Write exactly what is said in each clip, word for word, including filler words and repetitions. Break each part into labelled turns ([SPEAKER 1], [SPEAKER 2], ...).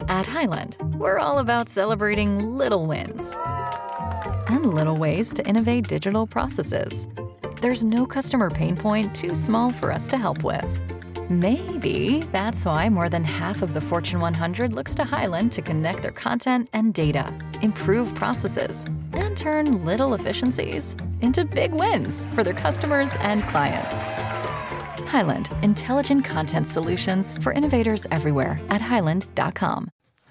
[SPEAKER 1] At Highland, we're all about celebrating little wins and little ways to innovate digital processes. There's no customer pain point too small for us to help with. Maybe that's why more than half of the Fortune one hundred looks to Highland to connect their content and data, improve processes, and turn little efficiencies into big wins for their customers and clients. Highland, intelligent content solutions for innovators everywhere at highland dot com.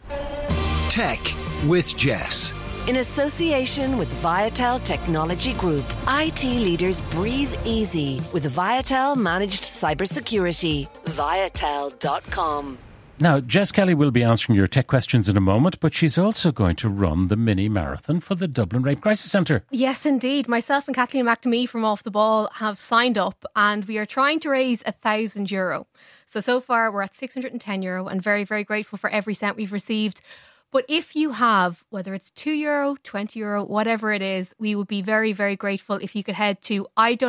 [SPEAKER 2] Tech with Jess.
[SPEAKER 3] In association with Viatel Technology Group, I T leaders breathe easy with Viatel Managed Cybersecurity. Viatel dot com.
[SPEAKER 4] Now, Jess Kelly will be answering your tech questions in a moment, but she's also going to run the mini marathon for the Dublin Rape Crisis Centre.
[SPEAKER 5] Yes, indeed. Myself and Kathleen McNamee from Off the Ball have signed up, and we are trying to raise a thousand euro. So, so far we're at six hundred ten euro and very, very grateful for every cent we've received. But if you have, whether it's two euro, twenty euro, whatever it is, we would be very, very grateful if you could head to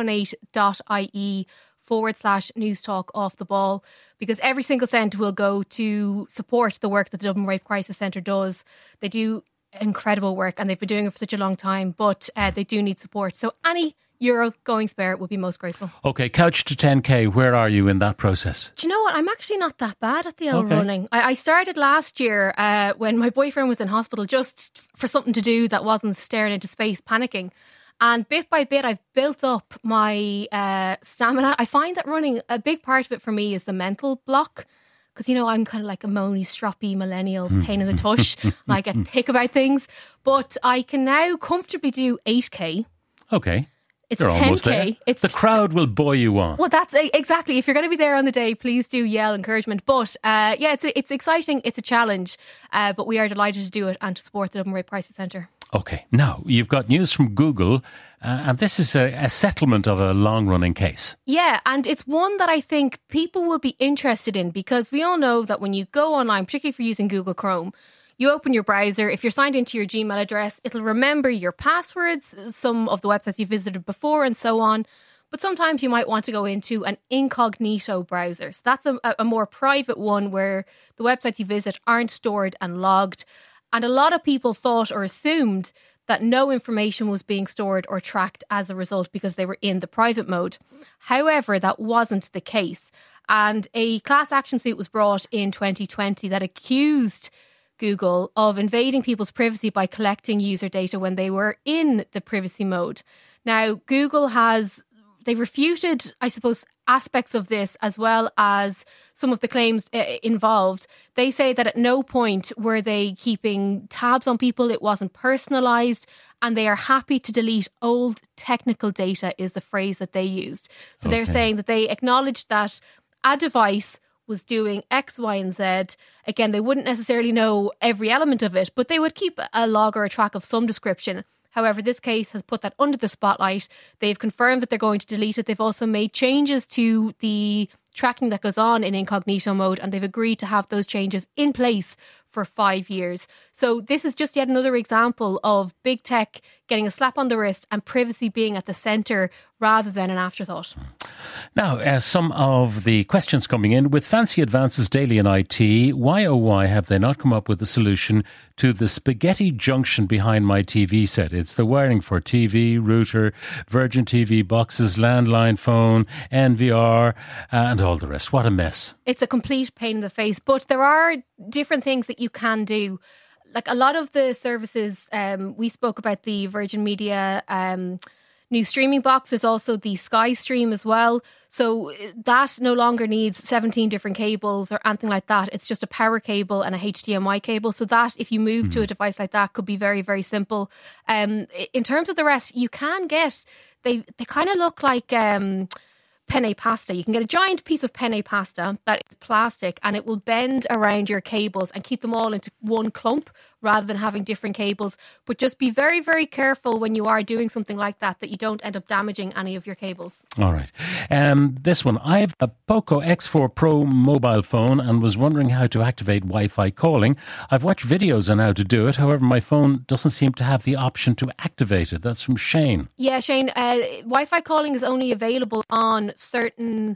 [SPEAKER 5] idonate.ie forward slash news talk off the ball, because every single cent will go to support the work that the Dublin Rape Crisis Centre does. They do incredible work and they've been doing it for such a long time, but uh, they do need support. So any euro going spare would be most grateful.
[SPEAKER 4] OK, couch to ten K, where are you in that process?
[SPEAKER 5] Do you know what? I'm actually not that bad at the old
[SPEAKER 4] okay.
[SPEAKER 5] running. I, I started last year uh, when my boyfriend was in hospital just for something to do that wasn't staring into space, panicking. And bit by bit, I've built up my uh, stamina. I find that running, a big part of it for me is the mental block. Because, you know, I'm kind of like a moany, stroppy millennial pain in the tush. And I get thick about things. But I can now comfortably do eight K.
[SPEAKER 4] OK.
[SPEAKER 5] It's
[SPEAKER 4] You're
[SPEAKER 5] ten K.
[SPEAKER 4] almost there.
[SPEAKER 5] It's
[SPEAKER 4] the crowd will buoy you on.
[SPEAKER 5] Well, that's exactly. If you're going to be there on the day, please do yell encouragement. But uh, yeah, it's it's exciting. It's a challenge. Uh, but we are delighted to do it and to support the Dublin Rape Crisis Centre.
[SPEAKER 4] OK. Now, you've got news from Google, uh, and this is a, a settlement of a long-running case.
[SPEAKER 5] Yeah, and it's one that I think people will be interested in, because we all know that when you go online, particularly if you're using Google Chrome, you open your browser, if you're signed into your Gmail address, it'll remember your passwords, some of the websites you visited before and so on. But sometimes you might want to go into an incognito browser. So that's a, a more private one where the websites you visit aren't stored and logged. And a lot of people thought or assumed that no information was being stored or tracked as a result because they were in the private mode. However, that wasn't the case. And a class action suit was brought in twenty twenty that accused Google of invading people's privacy by collecting user data when they were in the privacy mode. Now, Google has, they refuted, I suppose, aspects of this as well as some of the claims uh, involved. They say that at no point were they keeping tabs on people, it wasn't personalised, and they are happy to delete old technical data is the phrase that they used. So okay. They're saying that they acknowledged that a device was doing X, Y and Z. Again, they wouldn't necessarily know every element of it, but they would keep a log or a track of some description. However, this case has put that under the spotlight. They've confirmed that they're going to delete it. They've also made changes to the tracking that goes on in incognito mode, and they've agreed to have those changes in place for five years. So this is just yet another example of big tech getting a slap on the wrist and privacy being at the centre rather than an afterthought.
[SPEAKER 4] Now, uh, some of the questions coming in. With fancy advances daily in I T, why oh why have they not come up with a solution to the spaghetti junction behind my T V set? It's the wiring for T V, router, Virgin T V boxes, landline phone, N V R, uh, and all the rest. What a mess. It's
[SPEAKER 5] a complete pain in the face, but there are different things that you can do. Like a lot of the services, um, we spoke about the Virgin Media um, new streaming box. There's also the Sky Stream as well. So that no longer needs seventeen different cables or anything like that. It's just a power cable and a H D M I cable. So that, if you move mm. to a device like that, could be very, very simple. Um, in terms of the rest, you can get, they, they kind of look like Um, penne pasta. You can get a giant piece of penne pasta that is plastic, and it will bend around your cables and keep them all into one clump rather than having different cables. But just be very, very careful when you are doing something like that, that you don't end up damaging any of your cables.
[SPEAKER 4] All right. Um, this one, I have a Poco X four Pro mobile phone and was wondering how to activate Wi-Fi calling. I've watched videos on how to do it. However, my phone doesn't seem to have the option to activate it. That's from Shane.
[SPEAKER 5] Yeah, Shane, uh, Wi-Fi calling is only available on certain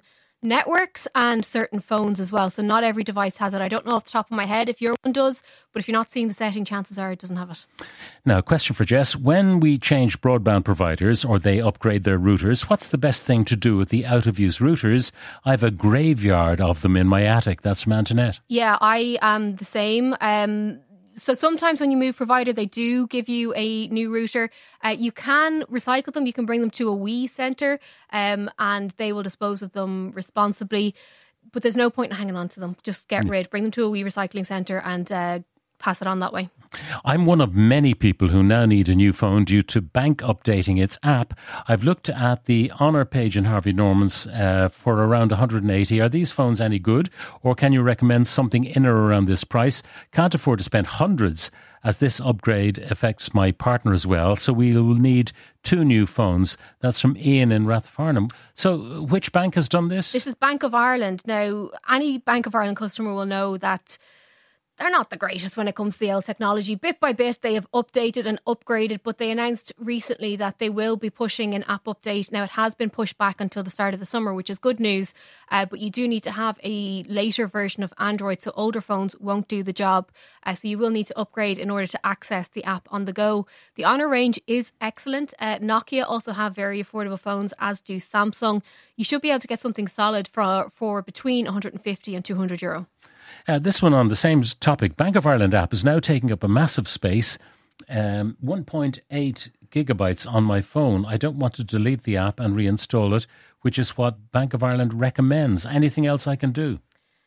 [SPEAKER 5] networks and certain phones as well. So not every device has it. I don't know off the top of my head if your one does, but if you're not seeing the setting, chances are it doesn't have it.
[SPEAKER 4] Now, question for Jess. When we change broadband providers or they upgrade their routers, what's the best thing to do with the out-of-use routers? I have a graveyard of them in my attic. That's from Antoinette.
[SPEAKER 5] Yeah, I am the same. Um, so sometimes when you move provider, they do give you a new router. Uh, you can recycle them. You can bring them to a WE centre um, and they will dispose of them responsibly. But there's no point in hanging on to them. Just get rid. Bring them to a WE recycling centre and uh, pass it on that way.
[SPEAKER 4] I'm one of many people who now need a new phone due to Bank updating its app. I've looked at the Honour page in Harvey Norman's uh, for around one hundred eighty. Are these phones any good? Or can you recommend something in or around this price? Can't afford to spend hundreds as this upgrade affects my partner as well. So we will need two new phones. That's from Ian in Rathfarnham. So which bank has done this?
[SPEAKER 5] This is Bank of Ireland. Now, any Bank of Ireland customer will know that they're not the greatest when it comes to the old technology. Bit by bit, they have updated and upgraded, but they announced recently that they will be pushing an app update. Now, it has been pushed back until the start of the summer, which is good news, uh, but you do need to have a later version of Android, so older phones won't do the job. Uh, so you will need to upgrade in order to access the app on the go. The Honour range is excellent. Uh, Nokia also have very affordable phones, as do Samsung. You should be able to get something solid for, for between one hundred fifty and two hundred euro.
[SPEAKER 4] Uh, this one on the same topic. Bank of Ireland app is now taking up a massive space, um, one point eight gigabytes on my phone. I don't want to delete the app and reinstall it, which is what Bank of Ireland recommends. Anything else I can do?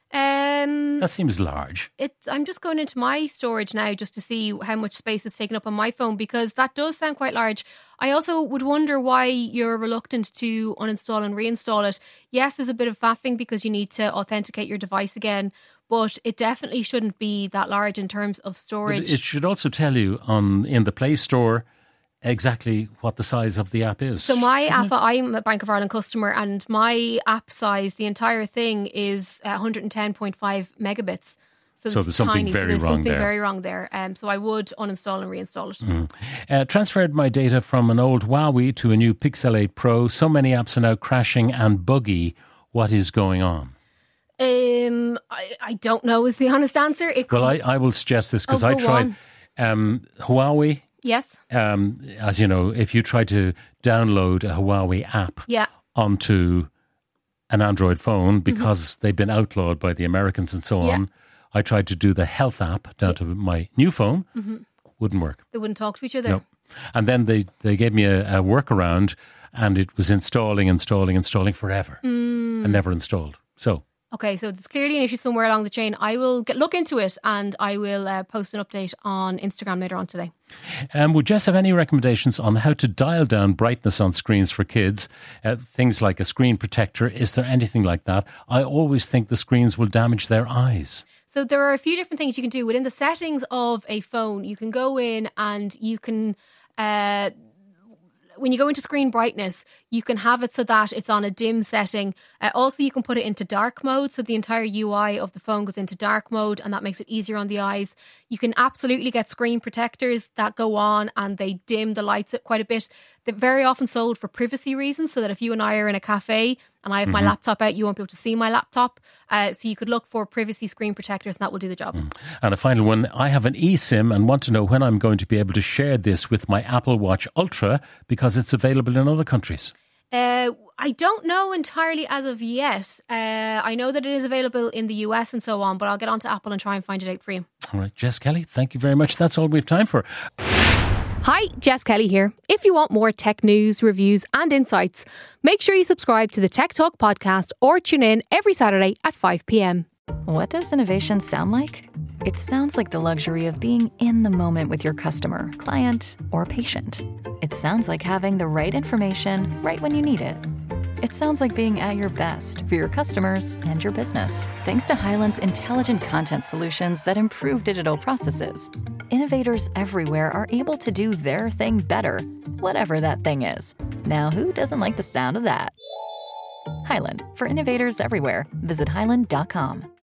[SPEAKER 5] Um,
[SPEAKER 4] that seems large.
[SPEAKER 5] It's, I'm just going into my storage now just to see how much space it's taken up on my phone, because that does sound quite large. I also would wonder why you're reluctant to uninstall and reinstall it. Yes, there's a bit of faffing because you need to authenticate your device again, but it definitely shouldn't be that large in terms of storage.
[SPEAKER 4] But it should also tell you on in the Play Store exactly what the size of the app is.
[SPEAKER 5] So my app, I'm a Bank of Ireland customer, and my app size, the entire thing is one hundred ten point five megabits. So,
[SPEAKER 4] so there's something
[SPEAKER 5] tiny.
[SPEAKER 4] very
[SPEAKER 5] so there's
[SPEAKER 4] wrong
[SPEAKER 5] something
[SPEAKER 4] there.
[SPEAKER 5] very wrong there. Um, so I would uninstall and reinstall it.
[SPEAKER 4] Mm. Uh, transferred my data from an old Huawei to a new Pixel eight Pro. So many apps are now crashing and buggy. What is going on?
[SPEAKER 5] Um, I, I don't know is the honest answer. It
[SPEAKER 4] well, I, I will suggest this because
[SPEAKER 5] oh,
[SPEAKER 4] I tried um, Huawei.
[SPEAKER 5] Yes.
[SPEAKER 4] Um, as you know, if you try to download a Huawei app
[SPEAKER 5] yeah.
[SPEAKER 4] onto an Android phone, because mm-hmm. they've been outlawed by the Americans and so on, yeah. I tried to do the health app down yeah. to my new phone. Mm-hmm. Wouldn't work.
[SPEAKER 5] They wouldn't talk to each other.
[SPEAKER 4] No. And then they, they gave me a, a workaround, and it was installing, installing, installing forever
[SPEAKER 5] mm.
[SPEAKER 4] and never installed. So...
[SPEAKER 5] Okay, so there's clearly an issue somewhere along the chain. I will get, look into it, and I will uh, post an update on Instagram later on today.
[SPEAKER 4] Um, would Jess have any recommendations on how to dial down brightness on screens for kids? Uh, things like a screen protector. Is there anything like that? I always think the screens will damage their eyes.
[SPEAKER 5] So there are a few different things you can do. Within the settings of a phone, you can go in and you can... Uh, when you go into screen brightness, you can have it so that it's on a dim setting. Uh, also, you can put it into dark mode, so the entire U I of the phone goes into dark mode, and that makes it easier on the eyes. You can absolutely get screen protectors that go on and they dim the lights quite a bit. They're very often sold for privacy reasons, so that if you and I are in a cafe and I have mm-hmm. my laptop out, you won't be able to see my laptop. Uh, so you could look for privacy screen protectors, and that will do the job. Mm.
[SPEAKER 4] And a final one. I have an eSIM and want to know when I'm going to be able to share this with my Apple Watch Ultra, because it's available in other countries.
[SPEAKER 5] Uh, I don't know entirely as of yet. Uh, I know that it is available in the U S and so on, but I'll get on to Apple and try and find it out for you.
[SPEAKER 4] All right, Jess Kelly, thank you very much. That's all we have time for.
[SPEAKER 5] Hi, Jess Kelly here. If you want more tech news, reviews and insights, make sure you subscribe to the Tech Talk podcast or tune in every Saturday at five p.m.
[SPEAKER 1] What does innovation sound like? It sounds like the luxury of being in the moment with your customer, client, or patient. It sounds like having the right information right when you need it. It sounds like being at your best for your customers and your business. Thanks to Hyland's intelligent content solutions that improve digital processes, innovators everywhere are able to do their thing better, whatever that thing is. Now, who doesn't like the sound of that? Hyland, for innovators everywhere. Visit hyland dot com.